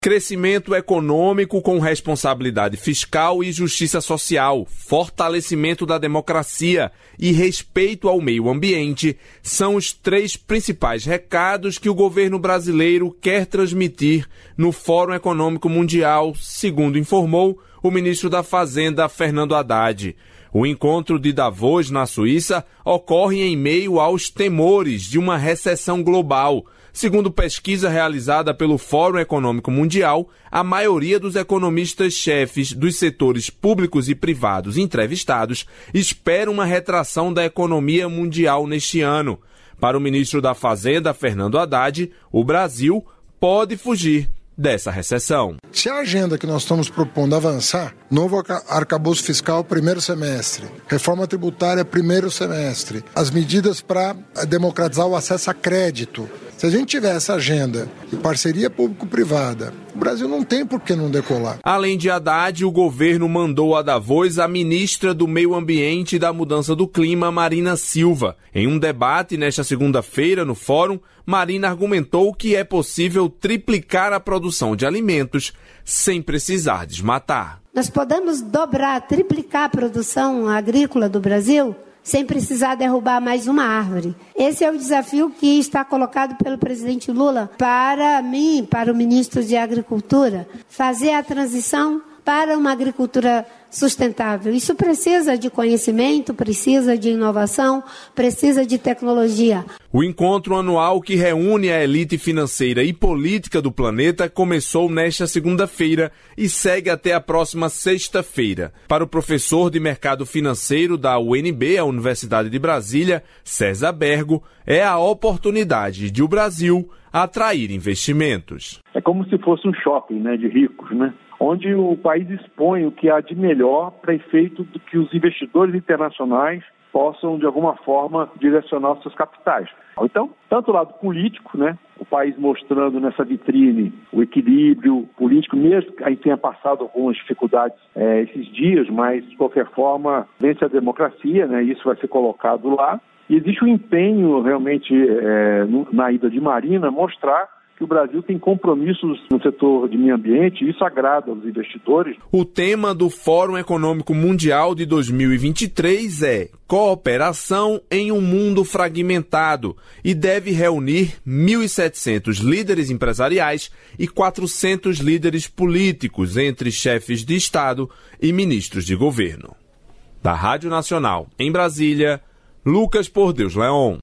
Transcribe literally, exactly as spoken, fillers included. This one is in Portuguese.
Crescimento econômico com responsabilidade fiscal e justiça social, fortalecimento da democracia e respeito ao meio ambiente são os três principais recados que o governo brasileiro quer transmitir no Fórum Econômico Mundial, segundo informou o ministro da Fazenda, Fernando Haddad. O encontro de Davos, na Suíça, ocorre em meio aos temores de uma recessão global. Segundo pesquisa realizada pelo Fórum Econômico Mundial, a maioria dos economistas-chefes dos setores públicos e privados entrevistados espera uma retração da economia mundial neste ano. Para o ministro da Fazenda, Fernando Haddad, o Brasil pode fugir dessa recessão. Se a agenda que nós estamos propondo avançar, novo arcabouço fiscal primeiro semestre, reforma tributária primeiro semestre, as medidas para democratizar o acesso a crédito, se a gente tiver essa agenda de parceria público-privada, o Brasil não tem por que não decolar. Além de Haddad, o governo mandou a Davos a ministra do Meio Ambiente e da Mudança do Clima, Marina Silva. Em um debate nesta segunda-feira no fórum, Marina argumentou que é possível triplicar a produção de alimentos sem precisar desmatar. Nós podemos dobrar, triplicar a produção agrícola do Brasil sem precisar derrubar mais uma árvore. Esse é o desafio que está colocado pelo presidente Lula para mim, para o ministro de Agricultura, fazer a transição para uma agricultura sustentável. Isso precisa de conhecimento, precisa de inovação, precisa de tecnologia. O encontro anual que reúne a elite financeira e política do planeta começou nesta segunda-feira e segue até a próxima sexta-feira. Para o professor de mercado financeiro da U N B, a Universidade de Brasília, César Bergo, é a oportunidade de o Brasil atrair investimentos. É como se fosse um shopping, né, de ricos, né? Onde o país expõe o que há de melhor para efeito do que os investidores internacionais possam, de alguma forma, direcionar os seus capitais. Então, tanto o lado político, né, o país mostrando nessa vitrine o equilíbrio político, mesmo que a gente tenha passado algumas dificuldades é, esses dias, mas, de qualquer forma, vence a democracia, né, isso vai ser colocado lá. E existe um empenho, realmente, é, na ida de Marina, mostrar que o Brasil tem compromissos no setor de meio ambiente e isso agrada aos investidores. O tema do Fórum Econômico Mundial de dois mil e vinte e três é Cooperação em um Mundo Fragmentado e deve reunir mil e setecentos líderes empresariais e quatrocentos líderes políticos, entre chefes de Estado e ministros de governo. Da Rádio Nacional, em Brasília, Lucas Por Deus Leon.